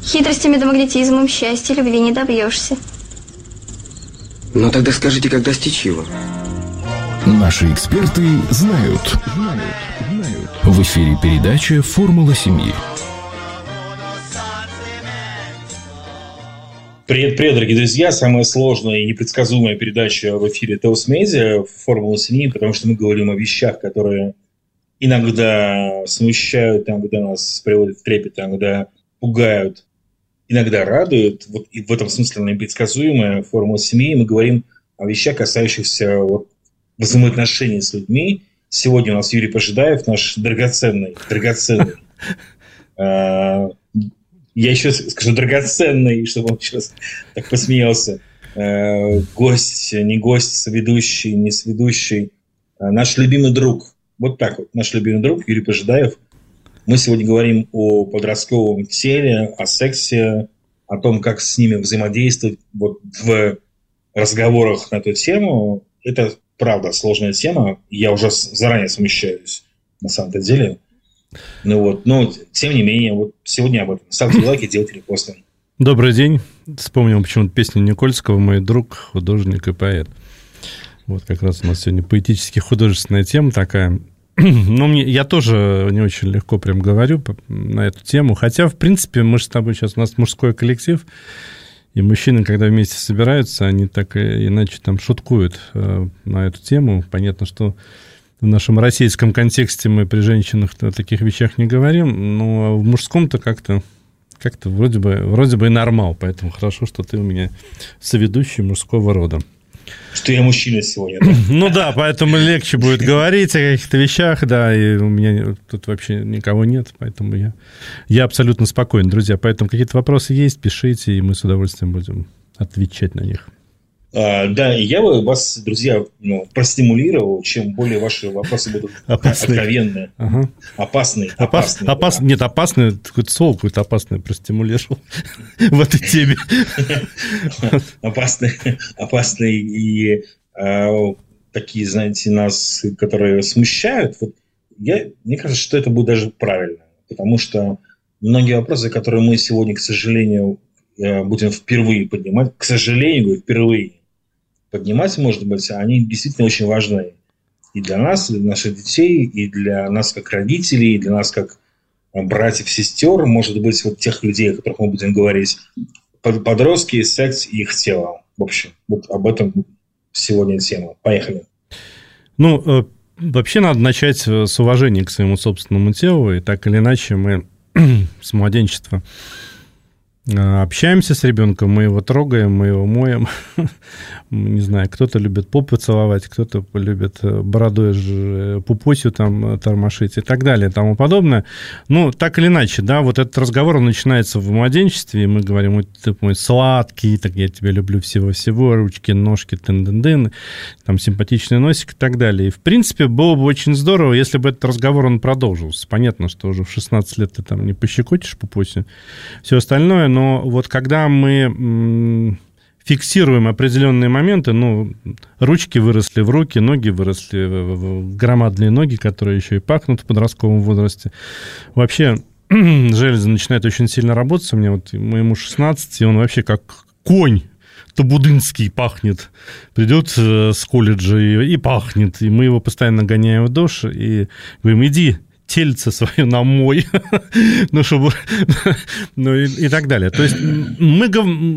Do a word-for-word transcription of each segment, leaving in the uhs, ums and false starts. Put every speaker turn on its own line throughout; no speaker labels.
Хитростями да магнетизмом счастья любви не добьешься.
Ну тогда скажите, как достичь его?
Наши эксперты знают. Знают. Знают. В эфире передача «Формула семьи».
Привет, привет, дорогие друзья. Самая сложная и непредсказуемая передача в эфире ТЭОС Медиа «Формула семьи», потому что мы говорим о вещах, которые иногда смущают, иногда нас приводят в трепет, иногда пугают, иногда радуют. Вот и в этом смысле она непредсказуемая формула семьи. Мы говорим о вещах, касающихся вот, взаимоотношений с людьми. Сегодня у нас Юрий Пожидаев, наш драгоценный, драгоценный, я еще скажу драгоценный, чтобы он сейчас так посмеялся, гость, не гость, соведущий, не соведущий, наш любимый друг. Вот так вот, наш любимый друг Юрий Пожидаев. Мы сегодня говорим о подростковом теле, о сексе, о том, как с ними взаимодействовать вот в разговорах на эту тему. Это, правда, сложная тема. Я уже заранее смущаюсь, на самом-то деле. Ну вот, но, тем не менее, вот сегодня об этом. Ставьте лайки, делайте репосты.
Добрый день. Вспомнил почему-то песню Никольского «Мой друг, художник и поэт». Вот как раз у нас сегодня поэтически художественная тема такая. Ну, мне, я тоже не очень легко прям говорю на эту тему. Хотя, в принципе, мы же с тобой сейчас, у нас мужской коллектив, и мужчины, когда вместе собираются, они так и иначе там шуткуют э, на эту тему. Понятно, что в нашем российском контексте мы при женщинах о таких вещах не говорим, но в мужском-то как-то, как-то вроде бы, вроде бы и нормал. Поэтому хорошо, что ты у меня соведущий мужского рода.
Что я мужчина сегодня, да?
Ну да, поэтому легче будет говорить о каких-то вещах, да, и у меня тут вообще никого нет, поэтому я, я абсолютно спокоен, друзья. Поэтому какие-то вопросы есть, пишите, и мы с удовольствием будем отвечать на них.
А, да, и я бы вас, друзья, ну, простимулировал, чем более ваши вопросы будут опасные. Откровенные. Ага. Опасные.
Опас, опасные. Опас, да. Нет, опасные, какое-то слово какое-то опасное простимулировал в этой теме.
Опасные, опасные и такие, знаете, нас, которые смущают. Мне кажется, что это будет даже правильно, потому что многие вопросы, которые мы сегодня, к сожалению, будем впервые поднимать, к сожалению, впервые поднимать, может быть, они действительно очень важны и для нас, и для наших детей, и для нас как родителей, и для нас как братьев, сестер, может быть, вот тех людей, о которых мы будем говорить, подростки, секс и их тело. В общем, вот об этом сегодня тема. Поехали.
Ну, вообще надо начать с уважения к своему собственному телу, и так или иначе мы с младенчества общаемся с ребенком, мы его трогаем, мы его моем. Не знаю, кто-то любит попу целовать, кто-то любит бородой пупосью там тормошить и так далее и тому подобное. Ну, так или иначе, да, вот этот разговор, он начинается в младенчестве, и мы говорим: ты мой сладкий, так я тебя люблю всего-всего, ручки, ножки, тын-дын-дын, там симпатичный носик и так далее. И, в принципе, было бы очень здорово, если бы этот разговор, он продолжился. Понятно, что уже в шестнадцать лет ты там не пощекотишь пупусью, все остальное, но вот когда мы фиксируем определенные моменты, ну, ручки выросли в руки, ноги выросли в громадные ноги, которые еще и пахнут в подростковом возрасте. Вообще железо начинает очень сильно работать. У меня вот моему шестнадцать, и он вообще как конь табудынский пахнет. Придет с колледжа и, и пахнет. И мы его постоянно гоняем в душ и говорим: иди, тельце свое намой, ну, чтобы... ну, и, и так далее. То есть мы,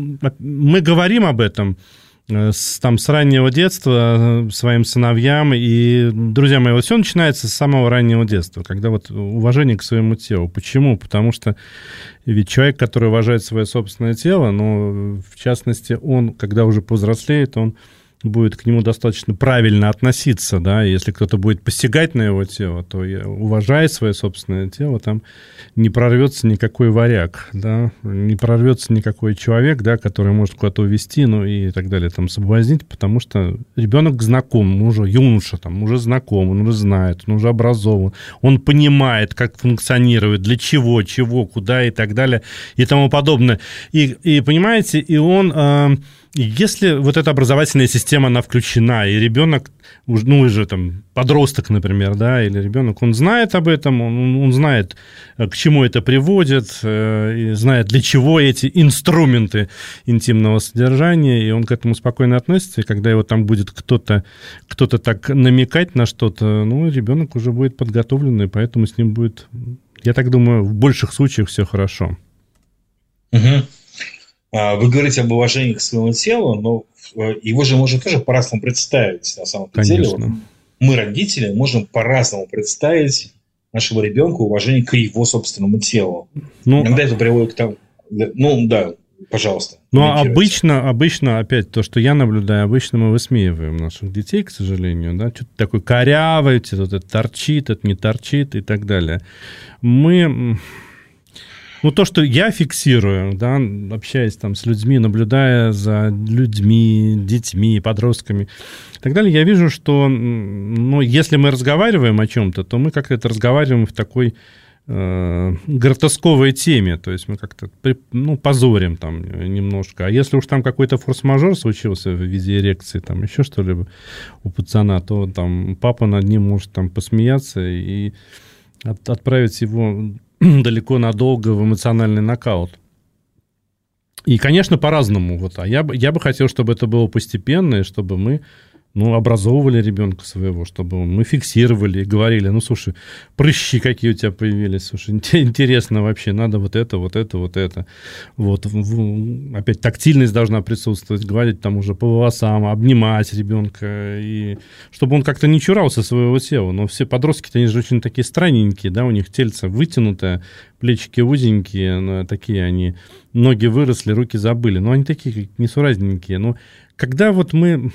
мы говорим об этом с, там, с раннего детства своим сыновьям, и, друзья мои, вот все начинается с самого раннего детства, когда вот уважение к своему телу. Почему? Потому что ведь человек, который уважает свое собственное тело, ну, в частности, он, когда уже повзрослеет, он будет к нему достаточно правильно относиться, да, если кто-то будет посягать на его тело, то, уважая свое собственное тело, там не прорвется никакой варяг, да, не прорвется никакой человек, да, который может куда-то увести, ну и так далее, там, соблазнить, потому что ребенок знаком, уже юноша, там, уже знаком, он уже знает, он уже образован, он понимает, как функционирует, для чего, чего, куда и так далее, и тому подобное. И, и понимаете, и он... Э, если вот эта образовательная система, она включена, и ребенок, ну, уже там подросток, например, да, или ребенок, он знает об этом, он, он знает, к чему это приводит, и знает, для чего эти инструменты интимного содержания, и он к этому спокойно относится, и когда его там будет кто-то, кто-то так намекать на что-то, ну, ребенок уже будет подготовленный, поэтому с ним будет, я так думаю, в больших случаях все хорошо.
Угу. Вы говорите об уважении к своему телу, но его же можно тоже по-разному представить, на самом деле. Вот мы, родители, можем по-разному представить нашему ребенку уважение к его собственному телу. Ну, иногда это приводит к тому... Ну, да, пожалуйста.
Ну, обычно, обычно, опять, то, что я наблюдаю, обычно мы высмеиваем наших детей, к сожалению, да, что-то такое корявое, вот это торчит, это не торчит и так далее. Мы... Ну, то, что я фиксирую, да, общаясь там с людьми, наблюдая за людьми, детьми, подростками и так далее, я вижу, что, ну, если мы разговариваем о чем-то, то мы как-то это разговариваем в такой э, гротесковой теме, то есть мы как-то, ну, позорим там немножко. А если уж там какой-то форс-мажор случился в виде эрекции, там еще что-либо у пацана, то там папа над ним может там посмеяться и от, отправить его... далеко надолго в эмоциональный нокаут. И, конечно, по-разному. Вот. А я бы, я бы хотел, чтобы это было постепенно, и чтобы мы, ну, образовывали ребенка своего, чтобы мы фиксировали и говорили, ну, слушай, прыщи какие у тебя появились, слушай, интересно вообще, надо вот это, вот это, вот это. Вот. Опять тактильность должна присутствовать, говорить там уже по волосам, обнимать ребенка, и чтобы он как-то не чурался своего тела. Но все подростки-то, они же очень такие странненькие, да, у них тельце вытянутое, плечики узенькие, такие они, ноги выросли, руки забыли, но они такие несуразненькие. Но когда вот мы...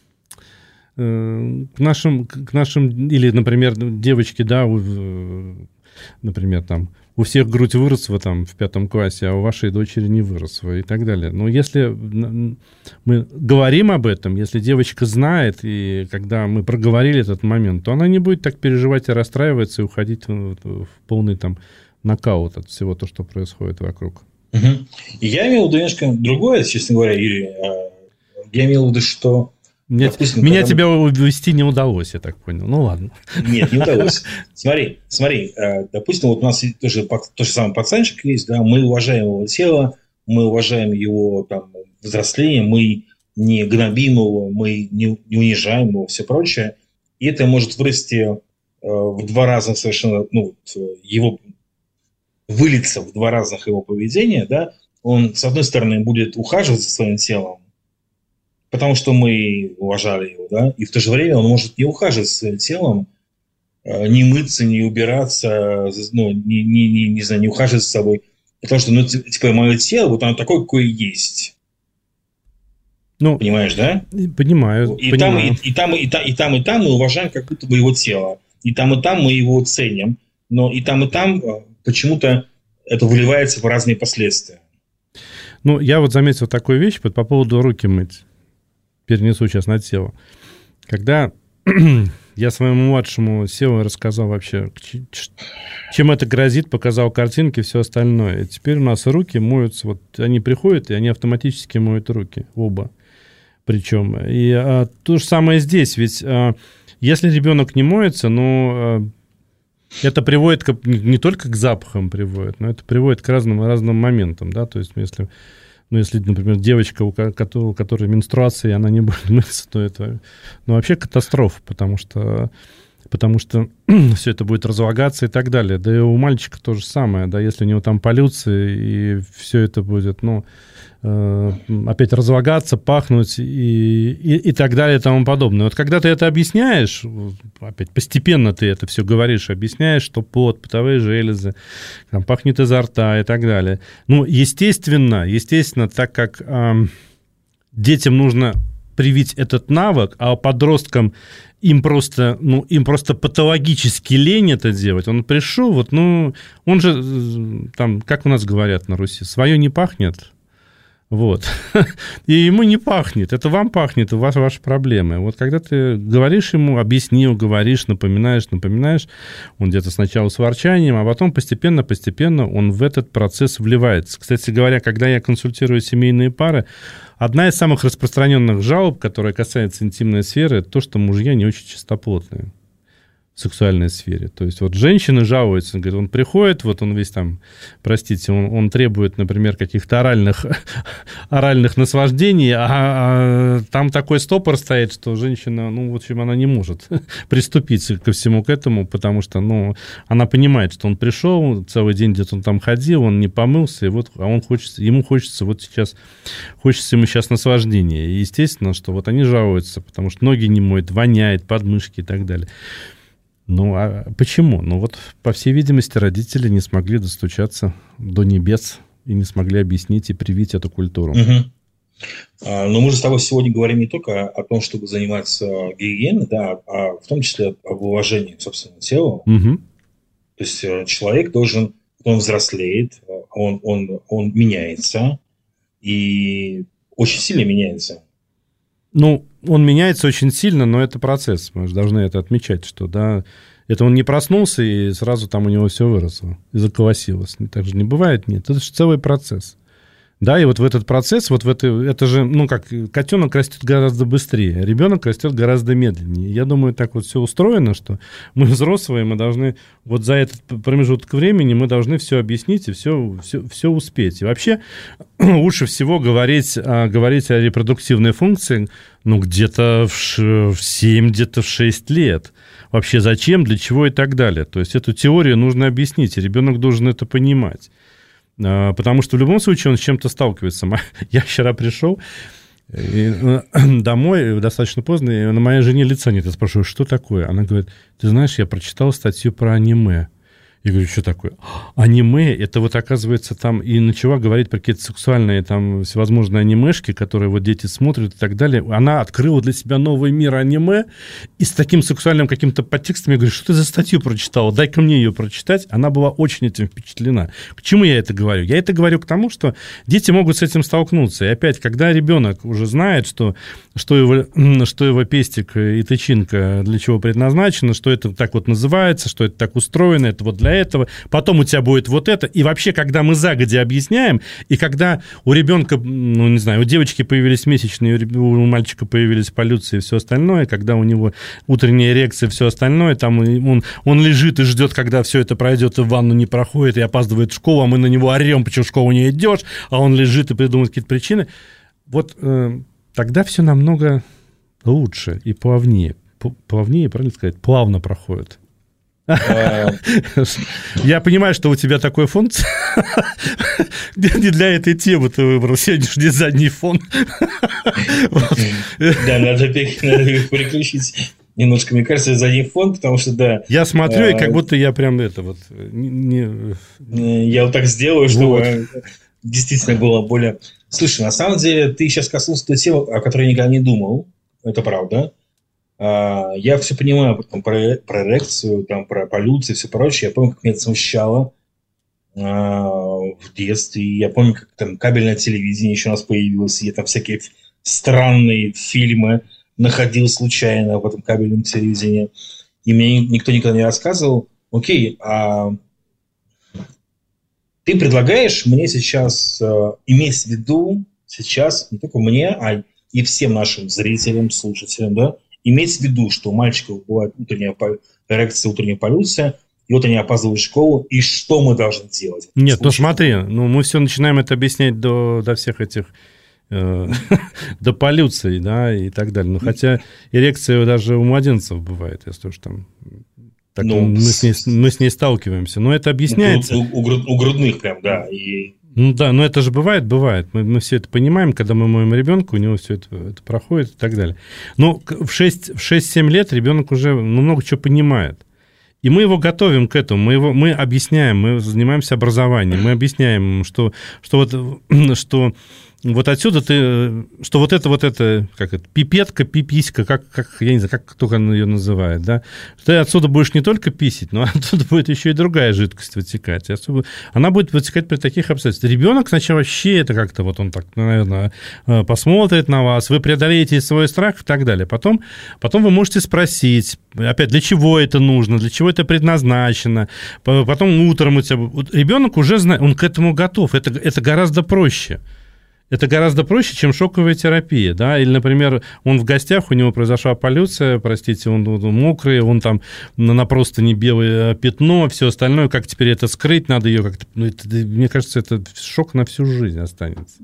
К нашим, к нашим, или, например, девочки, да, у, например, там, у всех грудь выросла там в пятом классе, а у вашей дочери не выросла и так далее. Но если мы говорим об этом, если девочка знает, и когда мы проговорили этот момент, то она не будет так переживать и расстраиваться, и уходить в, в полный там нокаут от всего того, что происходит вокруг.
Угу. Я имел в виду немножко другое, честно говоря, Юрий. Я имел в виду, что
Мне,
допустим,
меня
когда...
тебя увести не удалось, я так понял. Ну, ладно.
Нет, не удалось. Смотри, смотри, допустим, вот у нас тоже тот же самый пацанчик есть, да, мы уважаем его тело, мы уважаем его там, взросление, мы не гнобим его, мы не, не унижаем его, все прочее. И это может вырасти в два разных совершенно, ну, его вылиться в два разных его поведения, да. Он, с одной стороны, будет ухаживать за своим телом, потому что мы уважали его, да, и в то же время он может не ухаживать за своим телом, не мыться, не убираться, ну, не, не, не, не знаю, не ухаживать за собой, потому что, ну, типа, мое тело, вот оно такое, какое есть. Ну, понимаешь, да?
Понимаю.
И,
понимаю.
Там, и, и, там, и, там, и там, и там мы уважаем как будто бы его тело. И там, и там мы его ценим. Но и там, и там почему-то это выливается в разные последствия.
Ну, я вот заметил такую вещь по поводу руки мыть. Перенесу сейчас на тело. Когда я своему младшему сел и рассказал вообще, чем это грозит, показал картинки, все остальное. И теперь у нас руки моются, вот они приходят, и они автоматически моют руки, оба. Причем. И а, то же самое здесь, ведь а, если ребенок не моется, ну, а, это приводит к, не только к запахам приводит, но это приводит к разным, разным моментам, да, то есть если... Ну, если, например, девочка, у которой, у которой менструация, она не будет мыться, то это, ну, вообще катастрофа, потому что, потому что все это будет разлагаться и так далее. Да и у мальчика то же самое, да, если у него там полюция, и все это будет, ну, э, опять разлагаться, пахнуть и, и, и так далее и тому подобное. Вот когда ты это объясняешь, опять постепенно ты это все говоришь, объясняешь, что пот, потовые железы, там пахнет изо рта и так далее. Ну, естественно, естественно, так как э, детям нужно привить этот навык, а подросткам им просто, ну, им просто патологически лень это делать. Он пришел, вот, ну, он же, там, как у нас говорят на Руси, свое не пахнет. Вот. И ему не пахнет. Это вам пахнет, у вас ваши проблемы. Вот когда ты говоришь ему, объяснил, говоришь, напоминаешь, напоминаешь, он где-то сначала с ворчанием, а потом постепенно-постепенно он в этот процесс вливается. Кстати говоря, когда я консультирую семейные пары, одна из самых распространенных жалоб, которая касается интимной сферы, это то, что мужья не очень чистоплотные в сексуальной сфере. То есть вот женщины жалуются, он говорит, он приходит, вот он весь там, простите, он, он требует, например, каких-то оральных, оральных наслаждений, а, а там такой стопор стоит, что женщина, ну, в общем, она не может приступить ко всему к этому, потому что, ну, она понимает, что он пришел, целый день где-то он там ходил, он не помылся, и вот, а он хочет, ему хочется вот сейчас, хочется ему сейчас наслаждения. И естественно, что вот они жалуются, потому что ноги не моют, воняет, подмышки и так далее. Ну, а почему? Ну, вот, по всей видимости, родители не смогли достучаться до небес и не смогли объяснить и привить эту культуру.
Угу. А, но мы же с тобой сегодня говорим не только о том, чтобы заниматься гигиеной, да, а в том числе об уважении к собственному телу.
Угу.
То есть человек должен, он взрослеет, он, он, он меняется, и очень сильно меняется.
Ну, он меняется очень сильно, но это процесс. Мы же должны это отмечать, что, да, это он не проснулся, и сразу там у него все выросло и заколосилось. Так же не бывает, нет. Это же целый процесс. Да, и вот в этот процесс, вот в это, это же, ну, как котенок растет гораздо быстрее, ребенок растет гораздо медленнее. Я думаю, так вот все устроено, что мы взрослые, мы должны вот за этот промежуток времени мы должны все объяснить и все, все, все успеть. И вообще лучше всего говорить, говорить о репродуктивной функции, ну, где-то в семь, где-то в шесть лет. Вообще зачем, для чего и так далее. То есть эту теорию нужно объяснить, и ребенок должен это понимать. Потому что в любом случае он с чем-то сталкивается. Я вчера пришел домой достаточно поздно, и на моей жене лица нет. Я спрашиваю, что такое? Она говорит, ты знаешь, я прочитала статью про аниме. Я говорю, что такое? Аниме, это вот, оказывается, там, и начала говорить про какие-то сексуальные, там, всевозможные анимешки, которые вот дети смотрят и так далее. Она открыла для себя новый мир аниме, и с таким сексуальным каким-то подтекстом, я говорю, что ты за статью прочитала? Дай-ка мне ее прочитать. Она была очень этим впечатлена. К чему я это говорю? Я это говорю к тому, что дети могут с этим столкнуться. И опять, когда ребенок уже знает, что, что, его, что его пестик и тычинка для чего предназначены, что это так вот называется, что это так устроено, это вот для этого, потом у тебя будет вот это. И вообще, когда мы загодя объясняем, и когда у ребенка, ну, не знаю, у девочки появились месячные, у мальчика появились полюции и все остальное, когда у него утренняя эрекция и все остальное, там он, он лежит и ждет, когда все это пройдет, и в ванну не проходит, и опаздывает в школу, а мы на него орем, почему в школу не идешь, а он лежит и придумывает какие-то причины. Вот э, тогда все намного лучше и плавнее. Плавнее, правильно сказать? Плавно проходит. Я понимаю, что у тебя такой фон. Не для этой темы ты выбрал сегодняшний задний фон.
Да, надо переключить немножко, мне кажется, задний фон, потому что, да...
Я смотрю, и как будто я прям это вот...
Я вот так сделаю, чтобы действительно было более... Слушай, на самом деле, ты сейчас коснулся той темы, о которой я никогда не думал. Это правда. Я все понимаю там, про, про эрекцию, там, про полюцию и все прочее. Я помню, как меня это смущало э, в детстве. Я помню, как там кабельное телевидение еще у нас появилось. И я там всякие странные фильмы находил случайно в этом кабельном телевидении. И мне никто никогда не рассказывал. Окей, а ты предлагаешь мне сейчас э, иметь в виду, сейчас не только мне, а и всем нашим зрителям, слушателям, да, иметь в виду, что у мальчиков бывает утренняя эрекция, утренняя полюция, и вот они опаздывают в школу, и что мы должны делать?
Нет, ну смотри, ну мы все начинаем это объяснять до, до всех этих, э, до полюций, да, и так далее. Ну, хотя эрекция даже у младенцев бывает, если уж там... Так ну, мы, с ней, мы с ней сталкиваемся. Но это объясняется...
У, у, у, у грудных прям, да, и...
Ну да, но это же бывает, бывает. Мы, мы все это понимаем, когда мы моем ребенка, у него все это, это проходит и так далее. Но в шесть-семь лет ребенок уже ну, много чего понимает. И мы его готовим к этому, мы, его, мы объясняем, мы занимаемся образованием, мы объясняем, что, что, вот, что вот отсюда ты, что вот это, вот это, как это, пипетка, пиписька, как, как, я не знаю, как кто ее называет, да, ты отсюда будешь не только писить, но оттуда будет еще и другая жидкость вытекать. Особо, она будет вытекать при таких обстоятельствах. Ребенок сначала вообще это как-то вот он так, наверное, посмотрит на вас, вы преодолеете свой страх и так далее. Потом, потом вы можете спросить, опять, для чего это нужно, для чего это предназначено. Потом утром у тебя... Ребенок уже знает, он к этому готов. Это, это гораздо проще. Это гораздо проще, чем шоковая терапия, да, или, например, он в гостях, у него произошла полюция, простите, он, он мокрый, он там на простыне белое пятно, все остальное, как теперь это скрыть, надо ее как-то, ну, это, мне кажется, это шок на всю жизнь останется.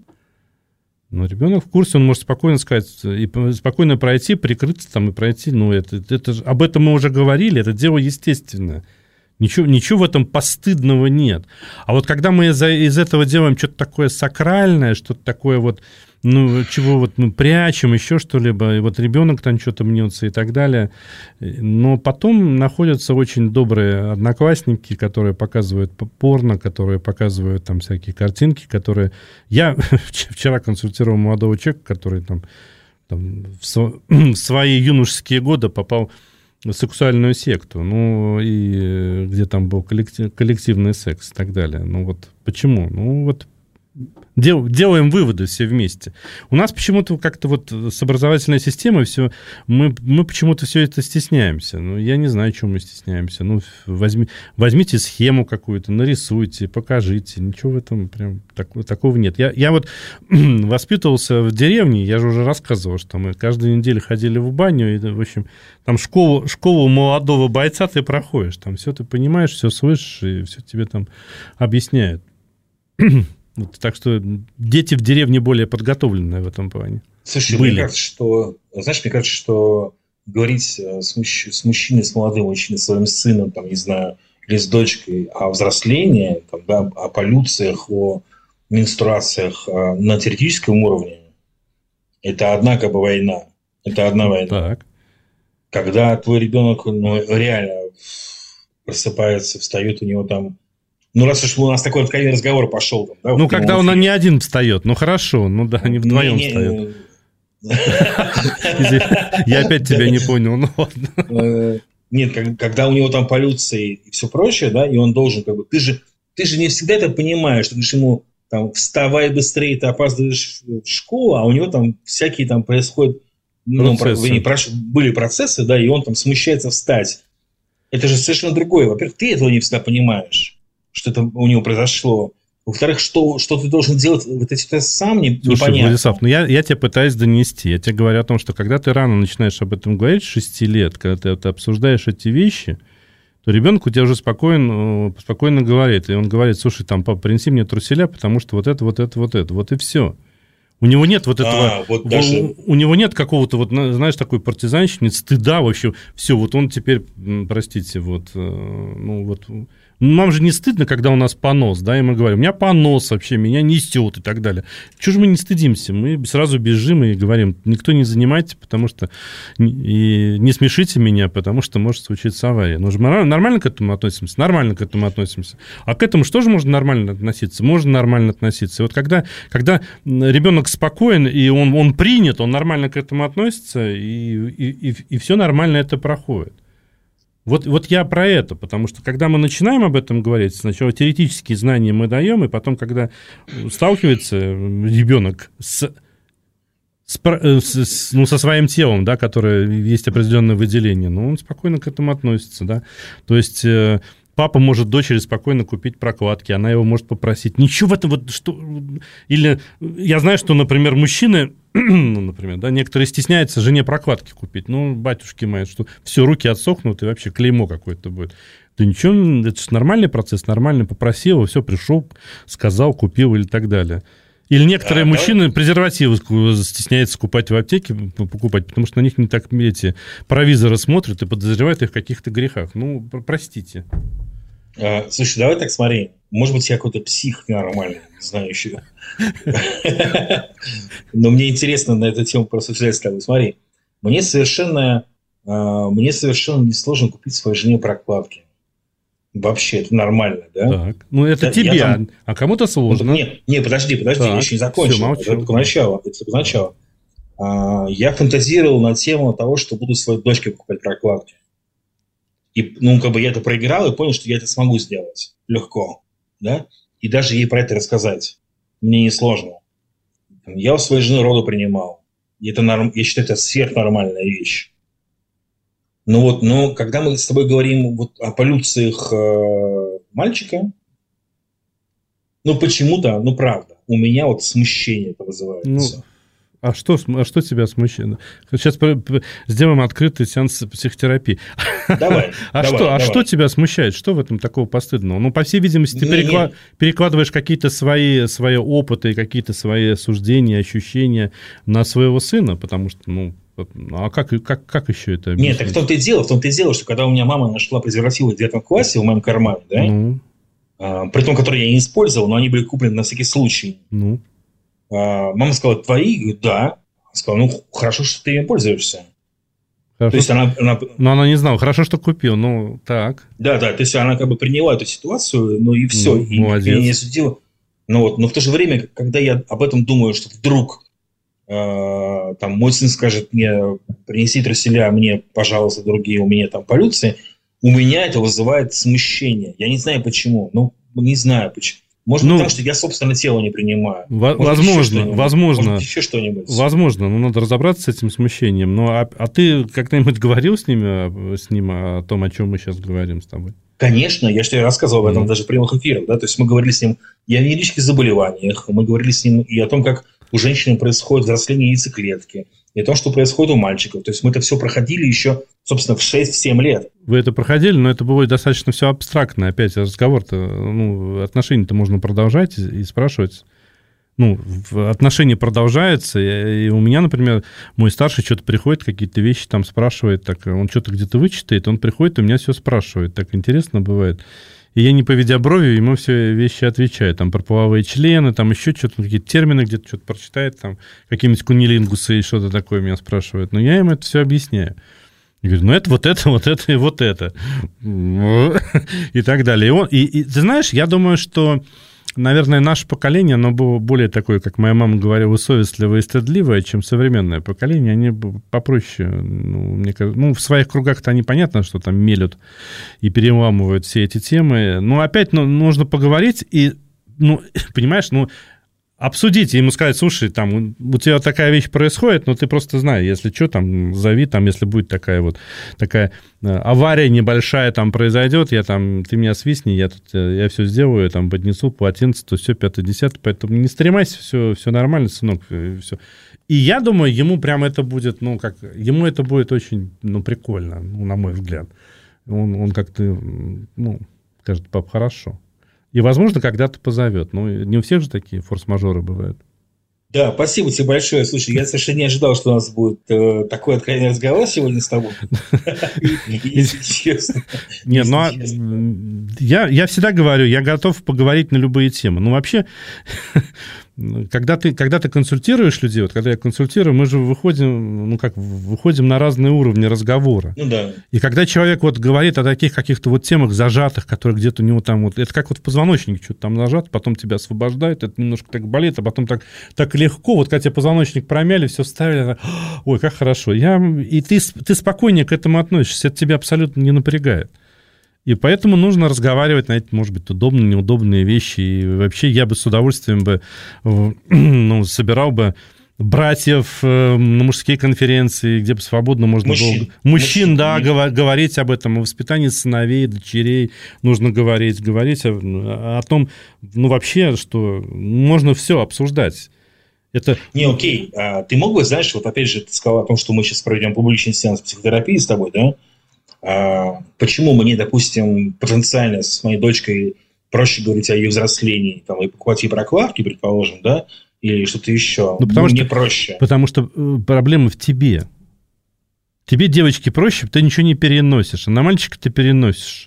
Но ребенок в курсе, он может спокойно сказать, и спокойно пройти, прикрыться там и пройти, ну, это, это, об этом мы уже говорили, это дело естественное. Ничего, ничего в этом постыдного нет. А вот когда мы из, из этого делаем что-то такое сакральное, что-то такое вот, ну, чего вот мы прячем, еще что-либо, и вот ребенок там что-то мнется и так далее, но потом находятся очень добрые одноклассники, которые показывают порно, которые показывают там всякие картинки, которые... Я вчера консультировал молодого человека, который там, там в свои юношеские годы попал в сексуальную секту, ну, и где там был коллектив, коллективный секс и так далее. Ну, вот почему? Ну, вот дел, делаем выводы все вместе. У нас почему-то как-то вот с образовательной системой все, мы, мы почему-то все это стесняемся. Ну, я не знаю, чего мы стесняемся. Ну, возьми, возьмите схему какую-то, нарисуйте, покажите. Ничего в этом прям так, такого нет. Я, я вот воспитывался в деревне, я же уже рассказывал, что мы каждую неделю ходили в баню, и, в общем, там школу, школу молодого бойца ты проходишь, там все ты понимаешь, все слышишь, и все тебе там объясняют. Вот, так что дети в деревне более подготовленные в этом плане.
Слушай,
были.
Мне кажется, что, знаешь, мне кажется, что говорить с, мужч... с мужчиной, с молодым мужчиной, своим сыном, там, не знаю, или с дочкой о взрослении, там, да, о полюциях, о менструациях на теоретическом уровне, это одна как бы война. Это одна война.
Так.
Когда твой ребенок, ну, реально просыпается, встает, у него там... Ну, раз уж у нас такой откровенный разговор пошел. Там, да,
ну, когда он не один встает. Ну, хорошо. Ну, да, они вдвоем встают. Я опять тебя не понял. Ну, ладно.
Нет, когда у него там полюции и все прочее, да, и он должен как бы... Ты же, ты же не всегда это понимаешь. Ты говоришь ему, там, вставай быстрее, ты опаздываешь в школу, а у него там всякие там происходят... Ну, процессы. Были процессы, да, и он там смущается встать. Это же совершенно другое. Во-первых, ты этого не всегда понимаешь, что это у него произошло. Во-вторых, что, что ты должен делать в этой ситуации сам, не,
Слушай,
непонятно.
Владислав, ну я, я тебе пытаюсь донести. Я тебе говорю о том, что когда ты рано начинаешь об этом говорить, с шести лет, когда ты, ты обсуждаешь эти вещи, то ребенок у тебя уже спокойно, спокойно говорит. И он говорит, слушай, там, папа, принеси мне труселя, потому что вот это, вот это, вот это. Вот и все. У него нет вот этого,
а, вот даже...
у, у него нет какого-то, вот, знаешь, такой партизанщины, стыда вообще. Все, вот он теперь, простите, вот, ну вот... Нам же не стыдно, когда у нас понос, да, и мы говорим, у меня понос вообще, меня несет и так далее. Чего же мы не стыдимся? Мы сразу бежим и говорим, никто не занимайте, потому что... И не смешите меня, потому что может случиться авария. Но же мы нормально к этому относимся? Нормально к этому относимся. А к этому что же можно нормально относиться? Можно нормально относиться. И вот когда, когда ребенок спокоен, и он, он принят, он нормально к этому относится, и, и, и, и все нормально это проходит. Вот, вот я про это, потому что когда мы начинаем об этом говорить, сначала теоретические знания мы даем, и потом, когда сталкивается ребенок с, с, с, ну, со своим телом, да, которое есть определенное выделение, ну, он спокойно к этому относится, да. То есть папа может дочери спокойно купить прокладки, она его может попросить. Ничего в этом вот что... Или я знаю, что, например, мужчины, ну, например, да, некоторые стесняются жене прокладки купить. Ну, батюшки мои, что все, руки отсохнут, и вообще клеймо какое-то будет. Да ничего, это же нормальный процесс, нормально попросил, все, пришел, сказал, купил или так далее. Или некоторые а, мужчины да? презервативы стесняются покупать в аптеке, покупать, потому что на них не так эти провизоры смотрят и подозревают их в каких-то грехах. Ну, простите.
А, слушай, давай так смотри. Может быть, я какой-то псих ненормальный, не знаю еще. Но мне интересно на эту тему просто взять с тобой. Смотри, мне совершенно, мне совершенно несложно купить своей жене прокладки. Вообще, это нормально, да?
Так. Ну, это
Я-
тебе,
я там-
а кому-то
Ну,
сложно.
Не, не, подожди, подожди,
Так,
я еще не
всё,
закончил.
молчу.
Это только начало. Это только начало. А, я фантазировал на тему того, что буду своей дочке покупать прокладки. И, ну, как бы я это проиграл и понял, что я это смогу сделать легко, да? И даже ей про это рассказать мне несложно. Я у своей жены роду принимал. И это норм... Я считаю, это сверхнормальная вещь. Ну вот, но когда мы с тобой говорим вот о полюциях э, мальчика, ну почему-то, ну правда, у меня вот смущение это вызывает.
Ну, а что, см- а что тебя смущает? Сейчас п- п- сделаем открытый сеанс психотерапии.
Давай,
А
давай,
что, а
давай.
что тебя смущает? Что в этом такого постыдного? Ну, по всей видимости, ты
Не,
перекла-
не.
перекладываешь какие-то свои, свои опыты, какие-то свои суждения, ощущения на своего сына, потому что, ну, вот, а как, как, как еще это объяснить?
Нет, так в том-то и дело, в том-то и дело, что когда у меня мама нашла презервативы в девятом классе в моем кармане, да,
Ну,
а, при том, которые я не использовал, но они были куплены на всякий случай.
ну,
А, мама сказала, твои? Я говорю, да. Она сказала, ну, хорошо, что ты ими пользуешься.
хорошо.
То есть она, она-
Но она не знала. Хорошо, что купил. Ну, так.
да, да, то есть она как бы приняла эту ситуацию, ну и все,
Ну,
и
молодец.
меня не осудила. Ну вот, но в то же время, когда я об этом думаю, что вдруг э, там мой сын скажет мне, принеси труселя, мне, пожалуйста, другие, у меня там полюции, у меня это вызывает смущение. Я не знаю почему, ну, не знаю почему. Может быть,
Ну,
потому что я собственное тело не принимаю.
Во-
Может быть, еще
возможно,
что-нибудь.
возможно.
Может быть, еще что-нибудь.
Возможно, но надо разобраться с этим смущением. Но, а, а ты когда-нибудь говорил с, ними, с ним о том, о чем мы сейчас говорим с тобой?
Конечно, я же тебе рассказывал об этом
Ну.
даже в прямых эфирах, да, то есть мы говорили с ним и о венерических заболеваниях, мы говорили с ним и о том, как у женщины происходит взросление яйцеклетки, и о том, что происходит у мальчиков. То есть мы это все проходили еще, собственно, в шесть-семь лет.
Вы это проходили, но это было достаточно все абстрактно. Опять разговор-то, ну, отношения-то можно продолжать и, и спрашивать. Ну, в- отношения продолжаются, и, и у меня, например, мой старший что-то приходит, какие-то вещи там спрашивает, так, он что-то где-то вычитает, он приходит, у меня все спрашивает. Так интересно бывает. И я, не поведя бровью, ему все вещи отвечаю. Там про половые члены, там еще что-то, какие-то термины где-то что-то прочитает, там какие-нибудь кунилингусы и что-то такое меня спрашивают. Но я ему это все объясняю. Я говорю, ну это вот это, вот это и вот это. И так далее. И, он, и, и ты знаешь, я думаю, что, наверное, наше поколение, оно было более такое, как моя мама говорила, совестливое и стыдливое, чем современное поколение. Они попроще, ну, мне кажется, ну, в своих кругах-то они, понятно, что там мелют и переламывают все эти темы. Но опять ну, нужно поговорить и, ну, понимаешь, ну, обсудить, ему сказать, слушай, там, у тебя такая вещь происходит, но ты просто знай, если что, там, зови, там, если будет такая вот, такая авария небольшая там произойдет, я там, ты меня свистни, я тут, я все сделаю, там, поднесу полотенце, то все, пятое, десятое, поэтому не стремайся, все, все нормально, сынок, все. И я думаю, ему прям это будет, ну, как, ему это будет очень, ну, прикольно, ну, на мой взгляд. Он, он как-то, ну, скажет, пап, хорошо. И, возможно, когда-то позовет. Ну, не у всех же такие форс-мажоры бывают.
Да, спасибо тебе большое. Слушай, я совершенно не ожидал, что у нас будет э, такой откровенный разговор сегодня с тобой. Если честно.
Нет, ну, а я, я всегда говорю, я готов поговорить на любые темы. Ну, вообще, когда ты, когда ты консультируешь людей, вот когда я консультирую, мы же выходим, ну, как, выходим на разные уровни разговора.
Ну, да.
И когда человек вот говорит о таких каких-то вот темах зажатых, которые где-то у него там вот... Это как вот в позвоночнике что-то там зажато, потом тебя освобождают, это немножко так болит, а потом так, так легко, вот когда тебе позвоночник промяли, все вставили, ой, как хорошо. Я, и ты, ты спокойнее к этому относишься, это тебя абсолютно не напрягает. И поэтому нужно разговаривать на эти, может быть, удобные, неудобные вещи. И вообще я бы с удовольствием бы, ну, собирал бы братьев на мужские конференции, где бы свободно можно
Мужчин.
было... Мужчин,
Мужчин,
да,
конечно.
гова- говорить об этом, о воспитании сыновей, дочерей нужно говорить, говорить о, о том, ну, вообще, что можно все обсуждать. Это...
Не, окей. А, ты мог бы, знаешь, вот опять же, ты сказал о том, что мы сейчас проведем публичный сеанс психотерапии с тобой, да? А, почему мне, допустим, потенциально с моей дочкой проще говорить о ее взрослении, там, и покупать ей прокладки, предположим, да? Или что-то еще.
Ну, потому
мне
что,
проще.
Потому что э, проблема в тебе. Тебе, девочки, проще, ты ничего не переносишь, а на мальчика ты переносишь.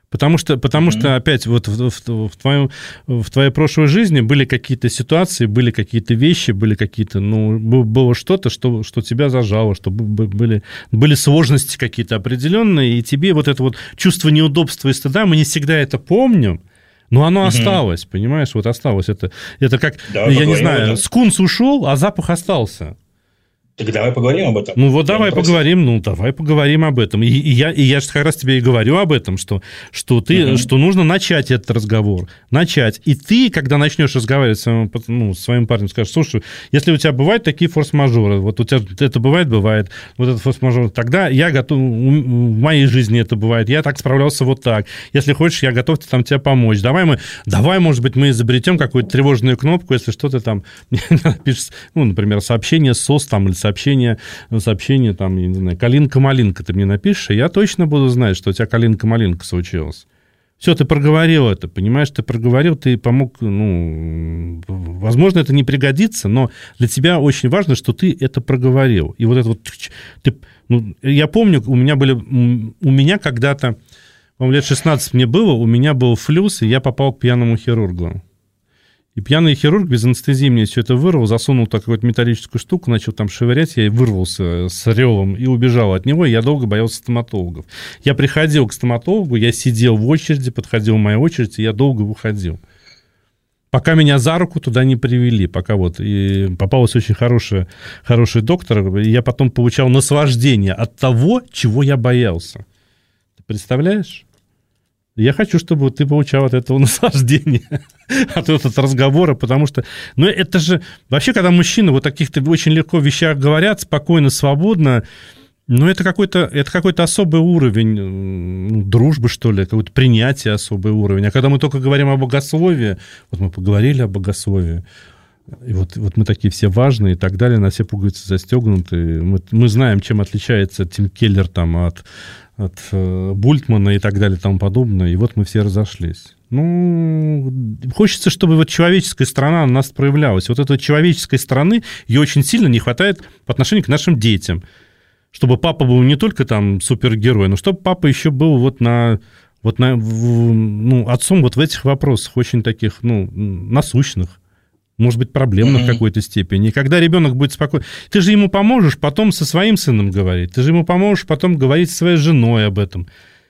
Потому что, потому
Mm-hmm.
что опять, вот в, в, в, твоем, в твоей прошлой жизни были какие-то ситуации, были какие-то вещи, были какие-то, ну, было что-то, что, что тебя зажало, что были, были сложности какие-то определенные, и тебе вот это вот чувство неудобства и стыда, мы не всегда это помним, но оно mm-hmm. осталось, понимаешь, вот осталось. Это, это как, да, я не знаю, скунс ушел, а запах остался.
Так давай поговорим об этом.
Ну вот давай поговорим, ну давай поговорим об этом. И, и я, и я же как раз тебе и говорю об этом, что, что, ты, uh-huh. что нужно начать этот разговор. Начать. И ты, когда начнешь разговаривать с своим, ну, с своим парнем, скажешь, слушай, если у тебя бывают такие форс-мажоры, вот у тебя это бывает, бывает, вот этот форс-мажор, тогда я готов, в моей жизни это бывает, я так справлялся вот так. Если хочешь, я готов там тебе помочь. Давай мы, давай, может быть, мы изобретем какую-то тревожную кнопку, если что-то там напишешь, ну, например, сообщение СОС там или сообщение, сообщение там, я не знаю, калинка-малинка ты мне напишешь, и я точно буду знать, что у тебя калинка-малинка случилась. Все, ты проговорил это, понимаешь, ты проговорил, ты помог, ну, возможно, это не пригодится, но для тебя очень важно, что ты это проговорил. И вот это вот, ты, ну, я помню, у меня были, у меня когда-то, по-моему, лет шестнадцать мне было, у меня был флюс, и я попал к пьяному хирургу. И пьяный хирург без анестезии мне все это вырвал, засунул так какую-то металлическую штуку, начал там швырять, я и вырвался с ревом и убежал от него, и я долго боялся стоматологов. Я приходил к стоматологу, я сидел в очереди, подходила моя очередь, и я долго выходил. Пока меня за руку туда не привели, пока вот, и попалась очень хорошая, хороший доктор, и я потом получал наслаждение от того, чего я боялся. Ты представляешь? Я хочу, чтобы ты получал от этого наслаждение, от этого разговора, потому что, ну, это же, вообще, когда мужчины вот таких-то очень легко вещах говорят, спокойно, свободно, ну, это какой-то, это какой-то особый уровень, ну, дружбы, что ли, какое-то принятие, особый уровень. А когда мы только говорим о богословии, вот мы поговорили о богословии, и вот, вот мы такие все важные и так далее, на все пуговицы застегнуты, мы, мы знаем, чем отличается Тим Келлер там от... от Бультмана и так далее и тому подобное, и вот мы все разошлись. Ну, хочется, чтобы вот человеческая сторона у нас проявлялась. Вот этой человеческой стороны, ее очень сильно не хватает по отношению к нашим детям. Чтобы папа был не только там супергерой, но чтобы папа еще был вот на... Вот на ну, отцом вот в этих вопросах очень таких, ну, насущных. Может быть, проблемно mm-hmm. в какой-то степени. И когда ребенок будет спокойно... Ты же ему поможешь потом со своим сыном говорить. Ты же ему поможешь потом говорить со своей женой об этом.